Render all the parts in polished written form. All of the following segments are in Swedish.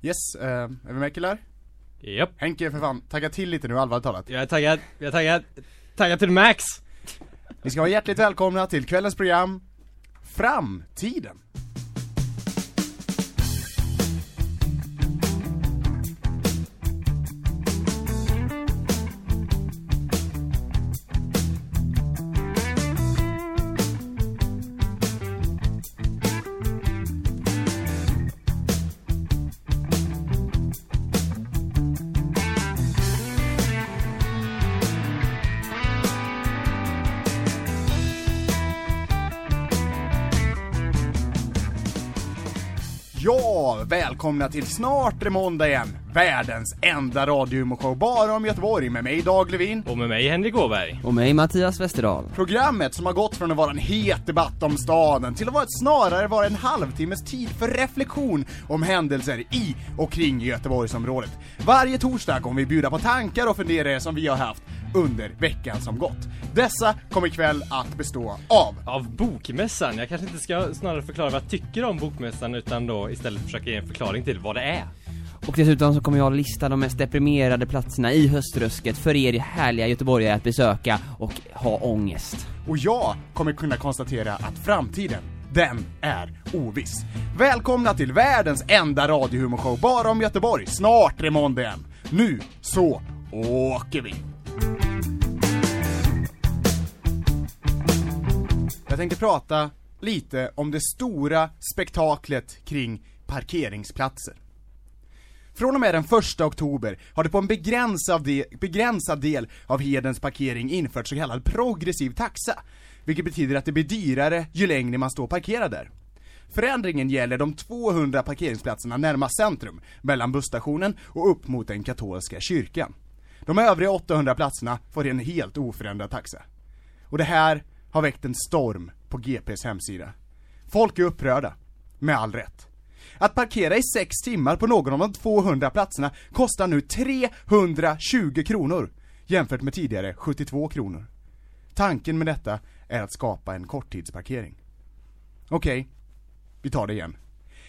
Yes, är vi med killar? Japp. Henke, för fan, tagga till lite nu, allvarligt talat. Jag är taggad till max. Ni ska vara hjärtligt välkomna till kvällens program Framtiden. Ja, välkomna till Snart är det måndag igen. Världens enda radiomoshow bara om Göteborg med mig Dag Levin. Och med mig Henrik Åberg. Och mig Mattias Westerdahl. Programmet som har gått från att vara en het debatt om staden till att vara snarare vara en halvtimmes tid för reflektion om händelser i och kring Göteborgsområdet. Varje torsdag kommer vi bjuda på tankar och funderingar som vi har haft under veckan som gått. Dessa kommer ikväll att bestå av bokmässan. Jag kanske inte ska snarare förklara vad jag tycker om bokmässan, utan då istället försöka ge en förklaring till vad det är. Och dessutom så kommer jag lista de mest deprimerade platserna i höströsket för er härliga göteborgare att besöka och ha ångest. Och jag kommer kunna konstatera att framtiden, den är oviss. Välkomna till världens enda radiohumorshow bara om Göteborg. Snart är det måndag igen. Nu så åker vi. Jag tänkte prata lite om det stora spektaklet kring parkeringsplatser. Från och med den 1 oktober har det på en begränsad del av Hedens parkering infört så kallad progressiv taxa, vilket betyder att det blir dyrare ju längre man står parkerad där. Förändringen gäller de 200 parkeringsplatserna närmast centrum, mellan busstationen och upp mot den katolska kyrkan. De övriga 800 platserna får en helt oförändrad taxa. Och det här har väckt en storm på GPs hemsida. Folk är upprörda, med all rätt. Att parkera i 6 timmar på någon av de 200 platserna kostar nu 320 kronor, jämfört med tidigare 72 kronor. Tanken med detta är att skapa en korttidsparkering. Okej, vi tar det igen.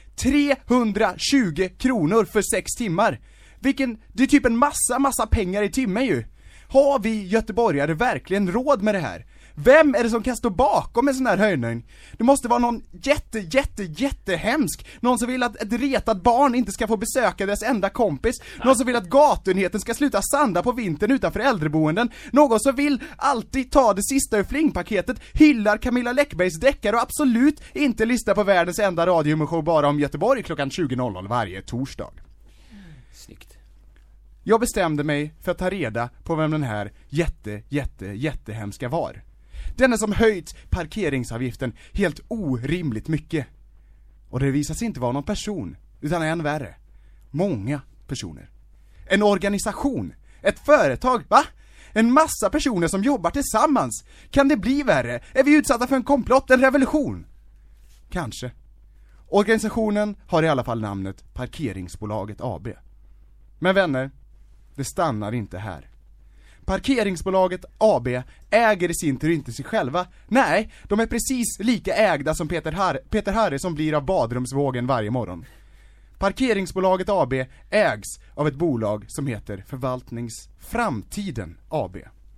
320 kronor för 6 timmar! Det är typ en massa pengar i timmen ju. Har vi göteborgare verkligen råd med det här? Vem är det som kan stå bakom en sån här höjning? Det måste vara någon jättehemsk. Någon som vill att ett retat barn inte ska få besöka deras enda kompis. Någon som vill att gatunheten ska sluta sanda på vintern utanför äldreboenden. Någon som vill alltid ta det sista ur flingpaketet, hyllar Camilla Läckbergs deckare och absolut inte lyssna på världens enda radiomoshow bara om Göteborg klockan 20.00 varje torsdag. Snyggt. Jag bestämde mig för att ta reda på vem den här jättehemska var. Den som höjt parkeringsavgiften helt orimligt mycket. Och det visar sig inte vara någon person, utan än värre. Många personer. En organisation. Ett företag, va? En massa personer som jobbar tillsammans. Kan det bli värre? Är vi utsatta för en komplott, en revolution? Kanske. Organisationen har i alla fall namnet Parkeringsbolaget AB. Men vänner, det stannar inte här. Parkeringsbolaget AB äger i sin tur inte sig själva. Nej, de är precis lika ägda som Peter Harry som blir av badrumsvågen varje morgon. Parkeringsbolaget AB ägs av ett bolag som heter Framtiden AB.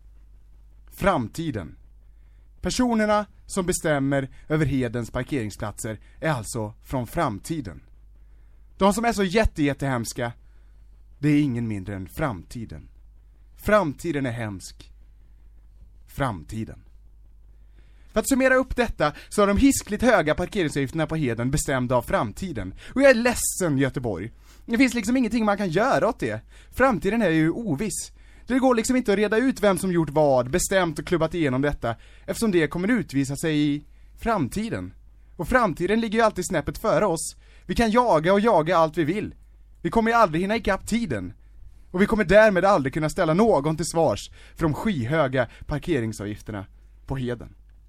Framtiden. Personerna som bestämmer över Hedens parkeringsplatser är alltså från framtiden. De som är så jättehemska, det är ingen mindre än framtiden. Framtiden är hemsk. Framtiden. För att summera upp detta så har de hiskligt höga parkeringsavgifterna på Heden bestämda av framtiden. Och jag är ledsen, Göteborg. Det finns liksom ingenting man kan göra åt det. Framtiden är ju oviss. Det går liksom inte att reda ut vem som gjort vad, bestämt och klubbat igenom detta, eftersom det kommer utvisa sig i framtiden. Och framtiden ligger ju alltid snäppet före oss. Vi kan jaga allt vi vill. Vi kommer ju aldrig hinna ikapp tiden. Och vi kommer därmed aldrig kunna ställa någon till svars för de skyhöga parkeringsavgifterna på Heden.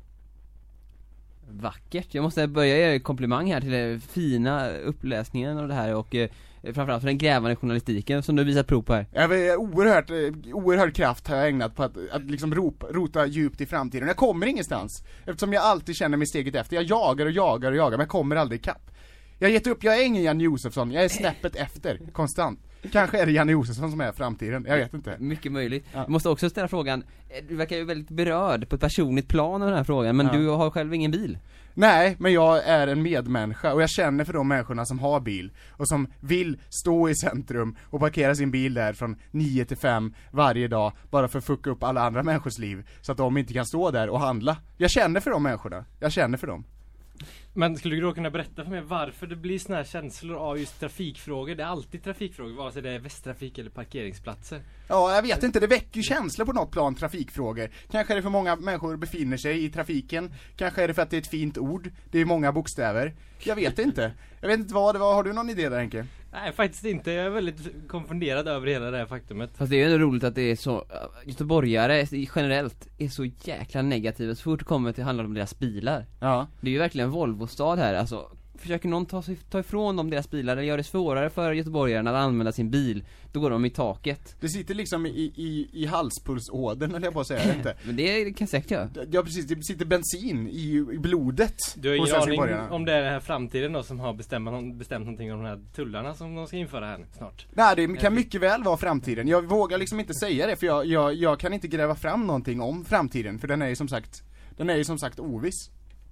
Vackert. Jag måste börja ge komplimang här till den fina uppläsningen av det här och framförallt för den grävande journalistiken som du visat prov på här. Oerhört kraft har jag ägnat på att liksom rota djupt i framtiden. Jag kommer ingenstans eftersom jag alltid känner mig steget efter. Jag jagar men jag kommer aldrig ikapp. Jag har gett upp, jag är ingen Janne Josefsson, jag är snäppet efter, konstant. Kanske är det Janne Josefsson som är framtiden, jag vet inte. Mycket möjligt. Ja. Du måste också ställa frågan, du verkar ju väldigt berörd på ett personligt plan av den här frågan, men du har själv ingen bil. Nej, men jag är en medmänniska och jag känner för de människorna som har bil och som vill stå i centrum och parkera sin bil där från 9 till 5 varje dag bara för att fucka upp alla andra människors liv så att de inte kan stå där och handla. Jag känner för de människorna, jag känner för dem. Men skulle du då kunna berätta för mig varför det blir såna här känslor av just trafikfrågor? Det är alltid trafikfrågor, vare sig det är västtrafik eller parkeringsplatser. Ja, jag vet inte, det väcker ju känslor på något plan, trafikfrågor. Kanske är det för många människor befinner sig i trafiken. Kanske är det för att det är ett fint ord. Det är många bokstäver. Jag vet inte. Jag vet inte vad det var. Har du någon idé där, Henke? Nej, faktiskt inte. Jag är väldigt konfunderad över hela det här faktumet. Fast det är ju ändå roligt att det är så, göteborgare generellt är så jäkla negativa så fort det kommer till handla om deras bilar. Ja. Det är ju verkligen Volvo-stad här, alltså försöker någon ta ifrån dem deras bilar eller gör det svårare för göteborgarna att använda sin bil, då går de i taket. Det sitter liksom i halspulsådern, eller jag på att säga inte. Men det kan säkert göra. Ja, precis, det sitter bensin i blodet. Du har hos ingen aning göteborgarna. om det är den här framtiden då som har bestämt någonting om de här tullarna som de ska införa här snart? Nej, det kan mycket väl vara framtiden. Jag vågar liksom inte säga det, för jag kan inte gräva fram någonting om framtiden, för den är ju som sagt oviss.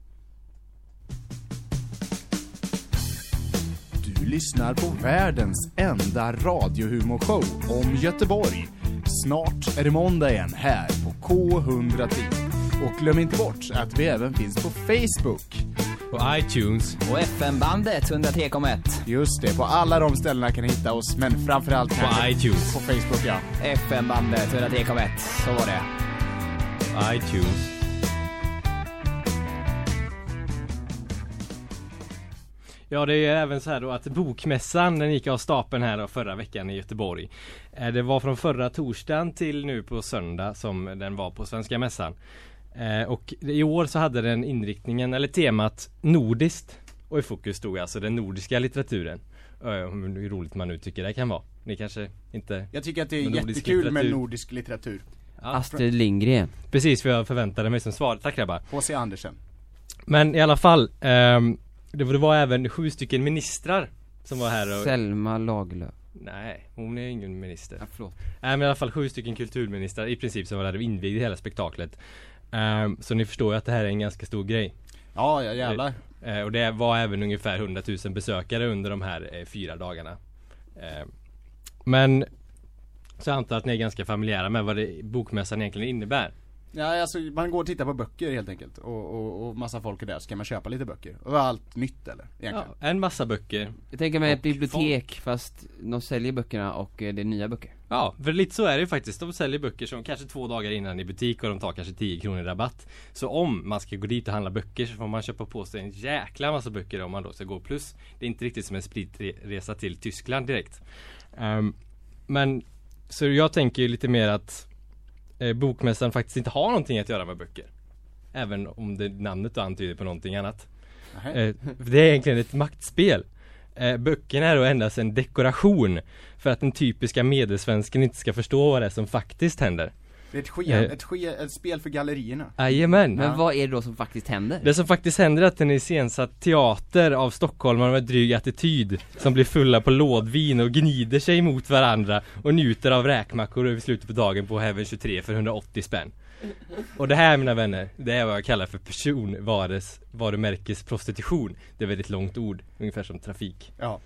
Du lyssnar på världens enda radiohumorshow om Göteborg. Snart är det måndag igen här på K103. Och glöm inte bort att vi även finns på Facebook. På iTunes. Och FM-bandet 103,1. Just det, på alla de ställena kan ni hitta oss, men framförallt På iTunes. på Facebook, ja. FM-bandet 103,1, så var det. iTunes. Ja, det är även så här då att bokmässan, den gick av stapeln här då förra veckan i Göteborg. Det var från förra torsdagen till nu på söndag som den var på Svenska mässan. Och i år så hade den inriktningen, eller temat, nordiskt. Och i fokus stod alltså den nordiska litteraturen. Hur roligt man nu tycker det kan vara. Ni kanske inte... Jag tycker att det är Med nordisk jättekul med litteratur. nordisk litteratur. Ja, Astrid Lindgren. precis vad jag förväntade mig som svar. Tack grabbar. H.C. Andersen. Men i alla fall, det var även 7 stycken ministrar som var här och... Selma Lagerlöf. Nej, hon är ingen minister. Ja, förlåt. Nej, men i alla fall 7 stycken kulturministrar i princip som var där och invigde hela spektaklet. Så ni förstår ju att det här är en ganska stor grej. Ja, jävlar. Och det var även ungefär 100 000 besökare under de här 4 dagarna. Men så jag antar att ni är ganska familjära med vad bokmässan egentligen innebär. Ja, alltså man går och tittar på böcker helt enkelt. Och massa folk är där, så kan man köpa lite böcker. Och allt nytt eller? Egentligen. Ja, en massa böcker. Jag tänker mig ett Och bibliotek fast de säljer böckerna och det är nya böcker. Ja, för lite så är det ju faktiskt. De säljer böcker som kanske 2 dagar innan i butik och de tar kanske 10 kronor i rabatt. Så om man ska gå dit och handla böcker så får man köpa på sig en jäkla massa böcker om man då ska gå plus. Det är inte riktigt som en spritresa till Tyskland direkt. Men så jag tänker ju lite mer att bokmässan faktiskt inte har någonting att göra med böcker. Även om det namnet då antyder på någonting annat. Det är egentligen ett maktspel. Böckerna är då endast en dekoration för att den typiska medelsvensken inte ska förstå vad det är som faktiskt händer. Det är ett spel för gallerierna. Jajamän. Men vad är det då som faktiskt händer? Det som faktiskt händer är att den är iscensatt teater av stockholmare med dryg attityd som blir fulla på lådvin och gnider sig mot varandra och njuter av räkmackor över slutet på dagen på Heaven 23 för 180 spänn. Och det här, mina vänner, det är vad jag kallar för varumärkesprostitution. Det är väldigt långt ord, ungefär som trafik. Ja.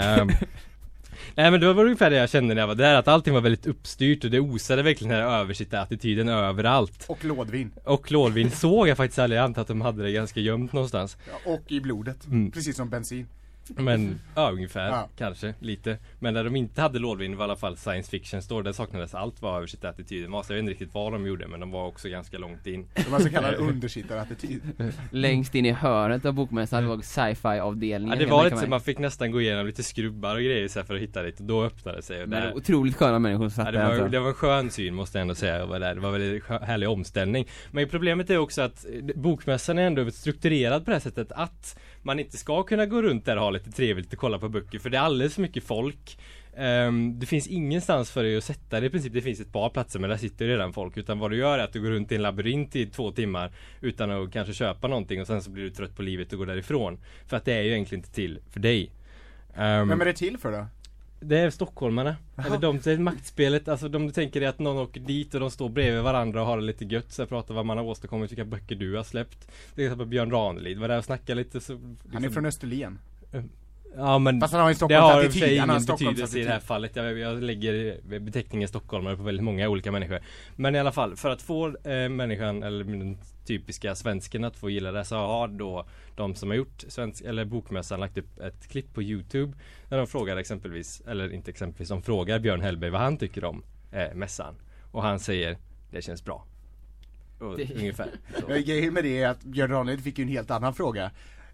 Nej, men det var ungefär det jag kände när jag var där, att allting var väldigt uppstyrt och det osade verkligen den här översitta-attityden överallt. Och lådvin. Och lådvin såg jag faktiskt aldrig, jag antar att de hade det ganska gömt någonstans. Ja, och i blodet. Precis som bensin. Men, ja, ungefär, kanske, lite. Men där de inte hade lådvin var i alla fall science fiction store. Där saknades allt var översitta-attityden. Jag vet inte riktigt vad de gjorde, men de var också ganska långt in. De var så kallad undersittarattityd. Längst in i hörnet av bokmässan var sci-fi-avdelningen. Ja, det var lite så man fick nästan gå igenom lite skrubbar och grejer så här för att hitta dit. Och då öppnade det sig. Och där... otroligt sköna människor satt där. Det var en skön syn, måste jag ändå säga. Det var väldigt härlig omställning. Men problemet är också att bokmässan är ändå strukturerad på det här sättet att man inte ska kunna gå runt där och ha lite trevligt och kolla på böcker. För det är alldeles för mycket folk. Det finns ingenstans för dig att sätta det. I princip det finns ett par platser, men där sitter redan folk. Utan vad du gör är att du går runt i en labyrint i 2 timmar utan att kanske köpa någonting, och sen så blir du trött på livet och går därifrån. För att det är ju egentligen inte till för dig. Vem är det till för då? Det är stockholmarna. Jaha. Eller det är maktspelet. Alltså du tänker dig att någon åker dit och de står bredvid varandra och har det lite gött, så pratar vad man har åstadkommit, vilka böcker du har släppt. Det är exempel Björn Ranelid var där och snackade lite så, liksom. Han är från Österlen. Ja, men fast han har ju det har i och Stockholms för sig ingen attityd. betydelse i det här fallet. Jag lägger beteckningen stockholmare på väldigt många olika människor. Men i alla fall, för att få människan eller den typiska svensken att få gilla det, så har då de som har gjort eller bokmässan lagt upp ett klipp på YouTube där de frågar exempelvis, eller inte exempelvis, de frågar Björn Hellberg vad han tycker om mässan. Och han säger, det känns bra. Och, ungefär så. Grejen med det är att Björn Ranelid fick ju en helt annan fråga.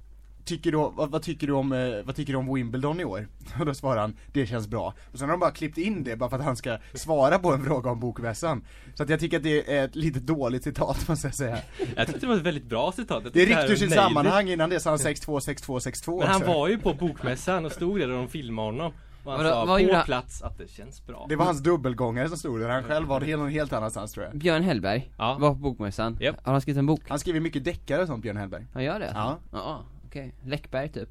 Vad tycker du om Wimbledon i år? Och då svarar han, det känns bra. Och sen har de bara klippt in det bara för att han ska svara på en fråga om bokmässan. Så att jag tycker att det är ett lite dåligt citat, måste jag säga. Jag tyckte det var ett väldigt bra citat. Det är riktigt ur sitt sammanhang. Innan det sa han 626262. Men han var ju på bokmässan och stod där och de filmade honom. Och han sa på plats att det känns bra. Det var hans dubbelgångare som stod där. Han själv var det helt annanstans, tror jag. Björn Hellberg var på bokmässan. Yep. Har han skrivit en bok? Han skriver mycket deckare och sånt, Björn Hellberg. Han gör det? Ja. Ja, okej. Läckberg typ.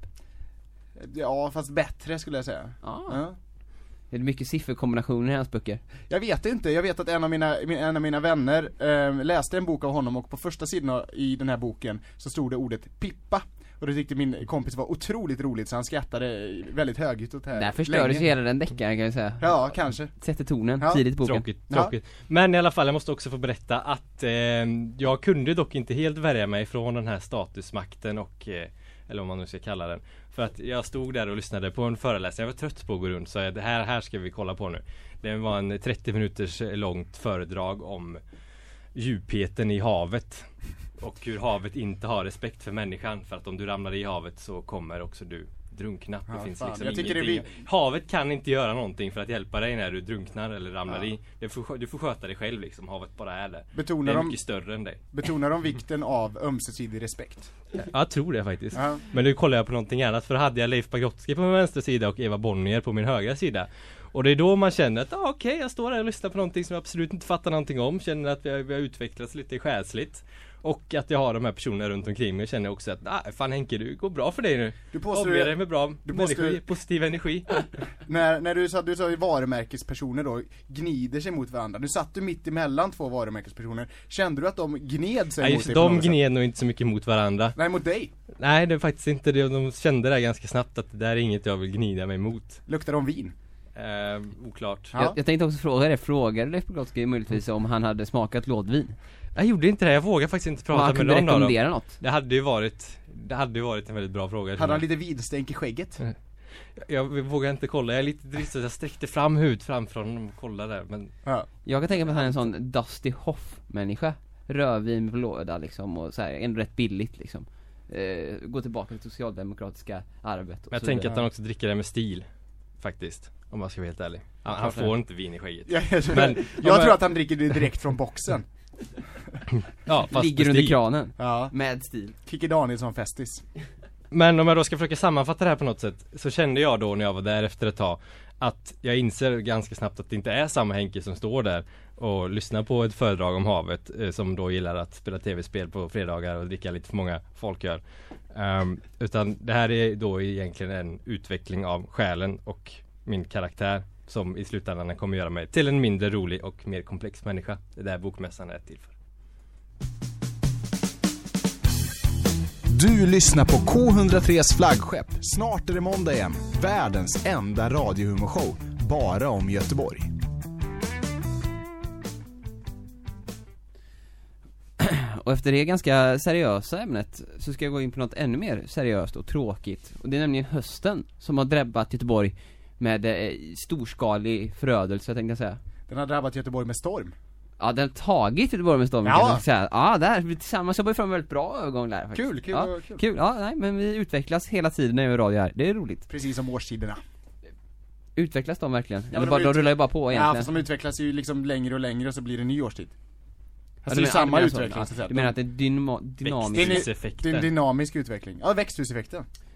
Ja, fast bättre skulle jag säga. Ja. Det är mycket sifferkombinationer i hans böcker. Jag vet inte, jag vet att en av mina vänner läste en bok av honom, och på första sidan i den här boken så stod det ordet Pippa. Och det tyckte min kompis var otroligt roligt, så han skrattade väldigt högt åt det här. Där förstördes ju hela den deckaren, kan jag säga. Ja, kanske. Sätter tonen tidigt i boken. Tråkigt. Ja. Men i alla fall, jag måste också få berätta att jag kunde dock inte helt värja mig från den här statusmakten och eller om man nu ska kalla den. För att jag stod där och lyssnade på en föreläsning. Jag var trött på att gå runt, så det här ska vi kolla på nu. Det var en 30 minuters långt föredrag om djupheten i havet. Och hur havet inte har respekt för människan. För att om du ramlar i havet så kommer också du drunkna. Det finns liksom ingenting. Havet kan inte göra någonting för att hjälpa dig när du drunknar eller ramlar i. Du får sköta dig själv liksom. Havet bara är det. Det är mycket större än dig. Betonar de vikten av ömsesidig respekt? Jag tror det faktiskt. Men nu kollar jag på någonting annat. För då hade jag Leif Pagrotsky på min vänstra sida och Eva Bonnier på min högra sida. Och det är då man känner att okej, jag står här och lyssnar på någonting som jag absolut inte fattar någonting om. Känner att vi har utvecklats lite själsligt. Och att jag har de här personerna runt omkring mig. Jag känner också att fan Henke, det går bra för dig nu. Du påstår dig med bra positiv energi. när du sa varumärkespersoner då gnider sig mot varandra. Du satt du mitt emellan 2 varumärkespersoner. Kände du att de gned sig mot dig? De gned nog inte så mycket mot varandra. Nej, mot dig? Nej, det är faktiskt inte det. De kände det ganska snabbt att det där är inget jag vill gnida mig mot. Luktar de vin? Oklart. Ja. Jag tänkte också fråga Leif Pagrotsky möjligtvis om han hade smakat lådvin. Jag gjorde inte det, jag vågar faktiskt inte prata med någon av dem. Något. Det hade ju varit en väldigt bra fråga. Hade han lite vidstänk i skägget? Jag vågar inte kolla, jag är lite dristig. Jag sträckte fram hud framför honom och kollade där, men... Ja. Jag kan tänka mig att han är en sån Dusty Hoff-människa. Rödvin på låda liksom, och så här, ändå rätt billigt liksom. Gå tillbaka till socialdemokratiska arvet. Men jag tänker att han också dricker det med stil, faktiskt. Om man ska vara helt ärlig. Han får inte vin i skägget. Men jag tror att han dricker det direkt från boxen. Ja, fast ligger under kranen. Ja. Med stil. Kikki Danielsson festis. Men om jag då ska försöka sammanfatta det här på något sätt, så kände jag då när jag var där efter ett tag att jag inser ganska snabbt att det inte är samma Henke som står där och lyssnar på ett föredrag om havet, som då gillar att spela tv-spel på fredagar och dricka lite för många folk gör. Utan det här är då egentligen en utveckling av själen och min karaktär, som i slutändan kommer göra mig till en mindre rolig och mer komplex människa. Det där bokmässan är till för. Du lyssnar på K103s flaggskepp. Snart är det måndag igen. Världens enda radiohumorshow. Bara om Göteborg. Och efter det ganska seriösa ämnet så ska jag gå in på något ännu mer seriöst och tråkigt. Och det är nämligen hösten som har drabbat Göteborg med storskalig förödelse, tänkte jag säga. Den har drabbat Göteborg med storm. Ja, den har tagit Göteborg med storm, kan man säga. Ja, där, vi tillsammans jobbar fram en väldigt bra övergång där faktiskt. Kul. Ja, nej, men vi utvecklas hela tiden när vi gör radio här. Det är roligt. Precis som årstiderna. Utvecklas de verkligen? Eller bara, de rullar ju bara på egentligen. Ja, fast de utvecklas ju liksom längre och längre, och så blir det en ny årstid. Alltså det är samma utveckling, så att säga. Du menar att det är dynamisk effekt? Det är en dynamisk utveckling. Ja, växthuseffekten.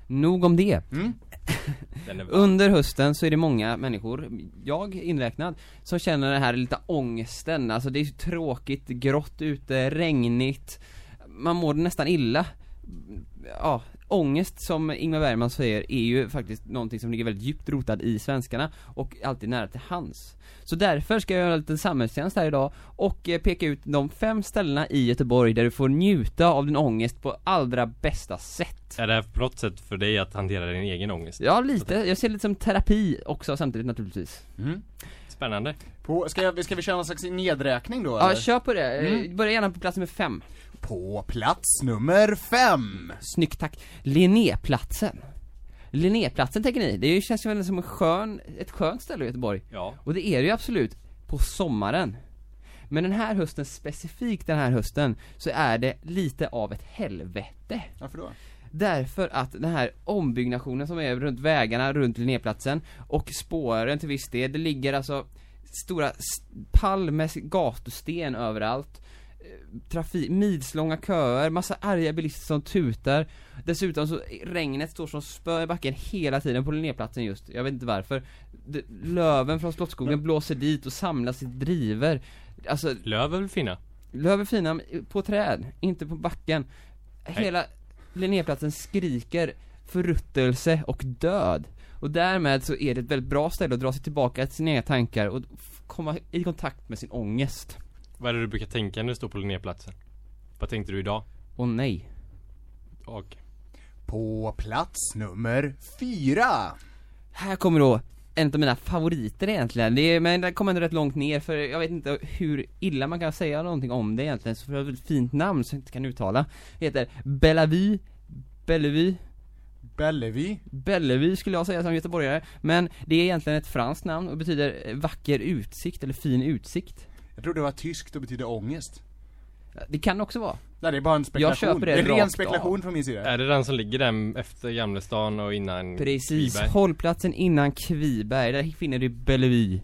Nog om det. Den är Under hösten så är det många människor, jag inräknad, som känner den här lite ångesten. Alltså det är så tråkigt, grått ute, regnigt. Man mår nästan illa. Ja, ångest, som Ingmar Bergman säger, är ju faktiskt någonting som ligger väldigt djupt rotad i svenskarna och alltid nära till hands. Så därför ska jag göra en liten samhällstjänst här idag och peka ut de 5 ställena i Göteborg där du får njuta av din ångest på allra bästa sätt. Är det här på något sätt för dig att hantera din egen ångest? Ja, lite. Jag ser det lite som terapi också samtidigt naturligtvis. Spännande. Ska vi köra någon slags nedräkning då? Ja, eller? kör på det. Börja gärna på plats nummer 5. På plats nummer 5. Snyggt, tack. Linnéplatsen. Linnéplatsen, tänker ni? Det känns ju väl som ett skönt ställe i Göteborg. Ja. Och det är det ju absolut på sommaren. Men den här hösten, specifikt den här hösten, så är det lite av ett helvete. Varför då? Därför att den här ombyggnationen som är runt vägarna, runt Linnéplatsen och spåren till viss del, det ligger alltså stora pall med gatusten överallt. Milslånga köer, massa arga bilister som tutar. Dessutom så regnet står som spö i backen hela tiden på Linnéplatsen just. Jag vet inte varför. Löven från Slottsskogen blåser dit och samlas i driver. Alltså, Löv är väl fina? löv är fina på träd, inte på backen. Hela Linnéplatsen skriker förruttelse och död. Och därmed så är det ett väldigt bra ställe att dra sig tillbaka till sina egna tankar och komma i kontakt med sin ångest. Vad är det du brukar tänka när du står på Linnéplatsen? Vad tänkte du idag? Och nej. Och På plats nummer 4. Här kommer då en av mina favoriter egentligen. Men det kommer ändå rätt långt ner, för jag vet inte hur illa man kan säga någonting om det egentligen. Så för ett väldigt fint namn som jag inte kan uttala. Det heter Bellevue skulle jag säga som göteborgare. Men det är egentligen ett franskt namn och betyder vacker utsikt eller fin utsikt. Jag tror det var tyskt och betyder ångest. Det kan också vara. Nej, det är bara en spekulation. Jag köper det är en ren rakt spekulation av. från min sida. är det den som ligger där efter Gamlestan och innan Precis, Kviberg? hållplatsen innan Kviberg. Där finner du Bellevue.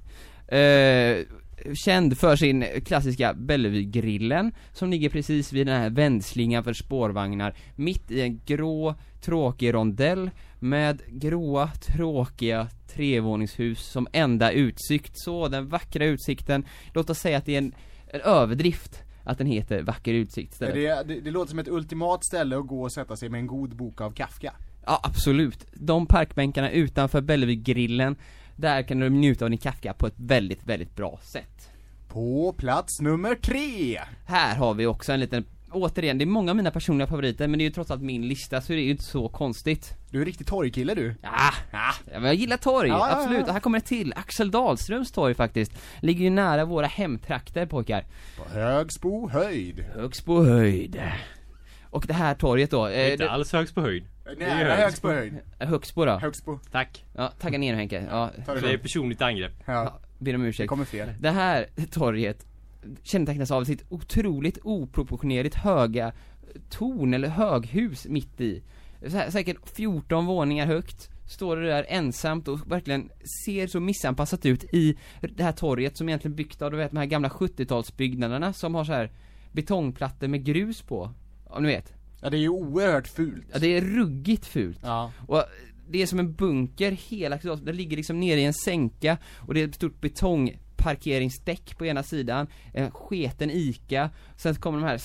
Känd för sin klassiska Bellevue-grillen som ligger precis vid den här vändslingan för spårvagnar, mitt i en grå, tråkig rondell med gråa, tråkiga trevåningshus som enda utsikt. Så den vackra utsikten, låt oss säga att det är en överdrift att den heter vacker utsikt istället. Det låter som ett ultimat ställe att gå och sätta sig med en god bok av Kafka. Ja, absolut. De parkbänkarna utanför Bellevue-grillen, där kan du njuta av din Kafka på ett väldigt, väldigt bra sätt. På plats nummer 3. Här har vi också en liten, återigen, det är många av mina personliga favoriter, men det är ju trots allt min lista, så det är ju inte så konstigt. Du är en riktig torgkille du. Ja, men jag gillar torg, Ja. absolut. Och här kommer det till, Axel Dahlströms torg faktiskt. Ligger ju nära våra hemtrakter, påkar. På Högsbo höjd. Högsbo höjd. Och det här torget då, Inte alls högst på höjd. Nära Högsbo höjd. Högsbo då. Högsbo. Tack. Ja, tagga ner Henke. Ja, Ta det Det är lugnt. personligt angrepp. Ja, ber om det ursäkt. kommer fler. Det här torget kännetecknas av sitt otroligt oproportionerligt höga torn eller höghus mitt i. Säkert 14 våningar högt. Står det där ensamt och verkligen ser så missanpassat ut i det här torget som egentligen byggt av, du vet, de här gamla 70-talsbyggnaderna som har så här betongplattor med grus på. Om ni vet. Ja, det är ju oerhört fult. Ja, det är ruggigt fult. Ja. Och det är som en bunker hela tiden. Det ligger liksom nere i en sänka och det är ett stort betongparkeringsdäck på ena sidan, en sketen Ica, sen kommer de här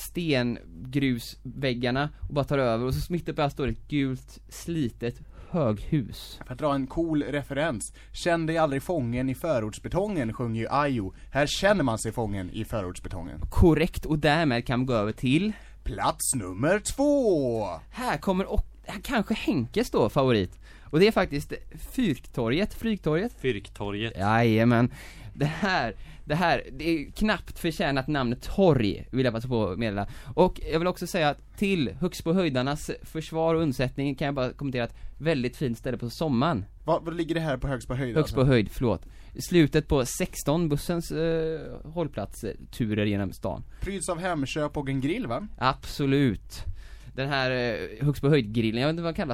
stengrusväggarna och bara tar över, och så mitt uppe här står ett gult slitet höghus. För att dra en cool referens. Känn dig aldrig fången i förortsbetongen, sjunger ju Ayo. Här känner man sig fången i förortsbetongen. Korrekt, och därmed kan man gå över till Plats nummer 2. här kommer, och här kanske Henkes då favorit. Och det är faktiskt Fryktorget. Fyrktorget. Jajamän. Det här, det är knappt förtjänat namnet torg, vill jag passa på att meddela. Och jag vill också säga att till Högsbo höjdarnas försvar och undsättning kan jag bara kommentera ett väldigt fint ställe på sommaren. Vad ligger det här på Högsbo höjd? Högsbo höjd, förlåt. Slutet på 16 bussens hållplats, turer genom stan. Pryds av Hemköp och en grill, va? Absolut. Den här Högsbo höjd-grillen, jag vet inte vad kallas den?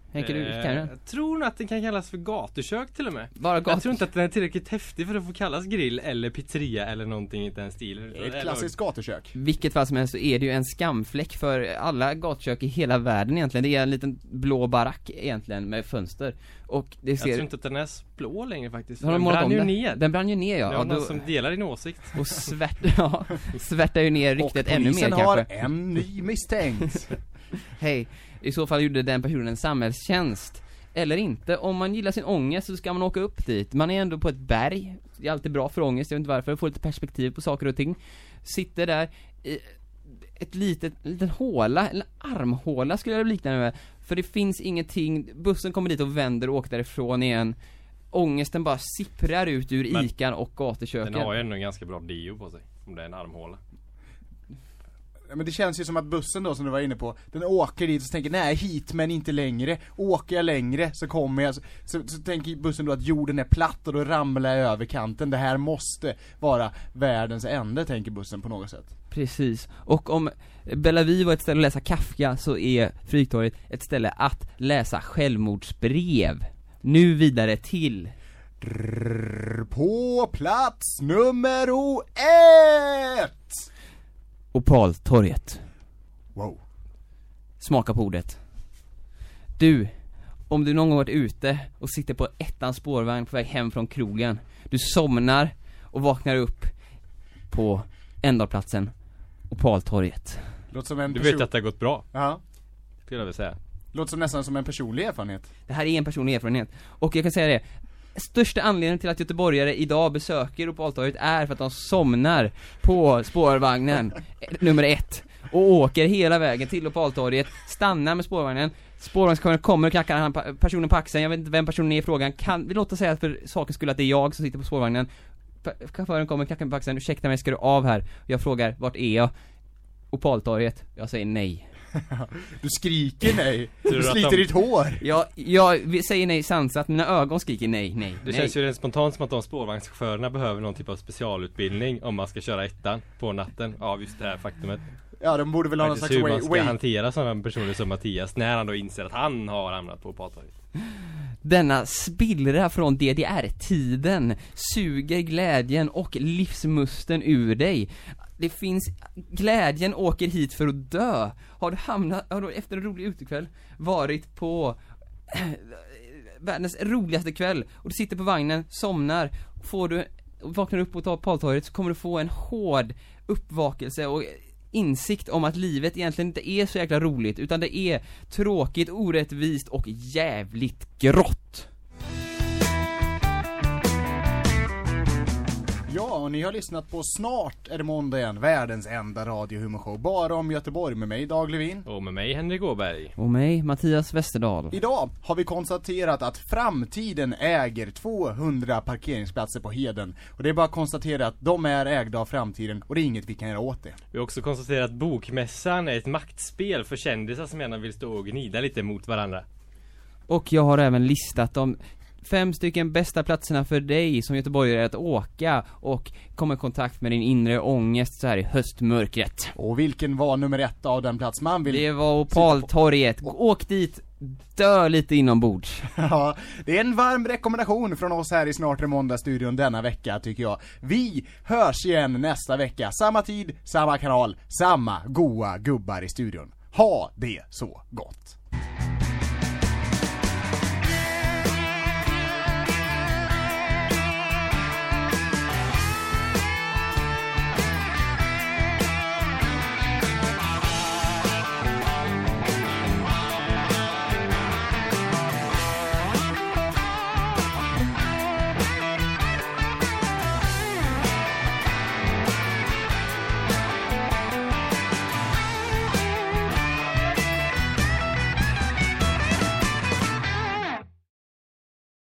Henke, du kan den? Jag tror nog att den kan kallas för gatukök till och med. Bara Jag tror inte att den är tillräckligt häftig för att få kallas grill eller pizzeria eller någonting i den stilen. Det är ett klassiskt gatukök. Vilket fall som helst så är det ju en skamfläck för alla gatukök i hela världen egentligen. Det är en liten blå barack egentligen med fönster. Och det ser... Jag tror inte att den är blå längre faktiskt. Har de Den målat brann om ju det? ner. Den brann ju ner, ja. Det var Och någon då- som delar din åsikt. Och svärtar ju ner riktigt ännu mer polisen kanske. har en ny misstänkt. Hej, i så fall gjorde den personen en samhällstjänst. Eller inte, om man gillar sin ångest så ska man åka upp dit. Man är ändå på ett berg. Det är alltid bra för ångest, jag vet inte varför. Få lite perspektiv på saker och ting. Sitter där i ett liten håla, en armhåla skulle jag likna det med. För det finns ingenting, bussen kommer dit och vänder och åker därifrån igen. Ångesten bara sipprar ut ur Men ikan och gatuköken. Den har ju ändå en ganska bra deo på sig. Om det är en armhåla. Ja, men det känns ju som att bussen då som du var inne på, den åker dit och så tänker nej hit men inte längre. Åker jag längre så kommer jag så tänker bussen då att jorden är platt och då ramlar jag över kanten. Det här måste vara världens ände, tänker bussen på något sätt. Precis. Och om Bellevue var ett ställe att läsa Kafka så är Fryktorget ett ställe att läsa självmordsbrev. Nu vidare till På plats nummer 1. Opaltorget. Wow. Smaka på ordet. Du, om du någon gång varit ute och sitter på ettans spårvagn på väg hem från krogen. Du somnar och vaknar upp på ändhållplatsen Opaltorget. Låter som en Du vet att det har gått bra, Ja. skulle jag väl säga. Låter som nästan som en personlig erfarenhet. Det här är en personlig erfarenhet. Och jag kan säga det, största anledningen till att göteborgare idag besöker Opaltorget är för att de somnar på spårvagnen nummer 1 och åker hela vägen till Opaltorget, stannar med spårvagnen. Spårvagnschauffören kommer och knackar han personen på axeln. Jag vet inte vem personen är i frågan. Kan vi låta säga för sakens skull att det är jag som sitter på spårvagnen. Chauffören kommer och knackar mig på axeln. Ursäkta mig, ska du av här? Jag frågar, vart är jag? Opaltorget. Jag säger nej. Du skriker nej. Tror Du du att sliter de- ditt hår. Jag säger nej sansat. Mina ögon skriker nej. Det känns ju rent spontant som att de spårvagnschaufförerna behöver någon typ av specialutbildning om man ska köra ettan på natten av just det här faktumet. Ja, de borde väl ha någon Faktiskt slags hur man ska way. hantera sådana personer som Mattias när han då inser att han har hamnat på Opaltorget. Denna spillra från DDR-tiden suger glädjen och livsmusten ur dig. Det finns, glädjen åker hit för att dö. Har du efter en rolig utekväll varit på världens roligaste kväll och du sitter på vagnen, somnar, vaknar upp och tar Opaltorget, så kommer du få en hård uppvakelse och insikt om att livet egentligen inte är så jäkla roligt, utan det är tråkigt, orättvist och jävligt grått. Ja, och ni har lyssnat på Snart är det måndag igen, världens enda radiohumorshow. Bara om Göteborg med mig, Dag Levin. Och med mig, Henrik Åberg. Och mig, Mattias Westerdahl. Idag har vi konstaterat att framtiden äger 200 parkeringsplatser på Heden. Och det är bara att konstatera att de är ägda av framtiden och det är inget vi kan göra åt det. Vi har också konstaterat att bokmässan är ett maktspel för kändisar som gärna vill stå och gnida lite mot varandra. Och jag har även listat de 5 stycken bästa platserna för dig som göteborgare att åka och komma i kontakt med din inre ångest så här i höstmörkret. Och vilken var nummer 1 av den plats man vill... Det var Opaltorget. Åk dit, dö lite inombords. Ja, det är en varm rekommendation från oss här i Snart är det måndag-studion denna vecka, tycker jag. Vi hörs igen nästa vecka. Samma tid, samma kanal, samma goa gubbar i studion. Ha det så gott!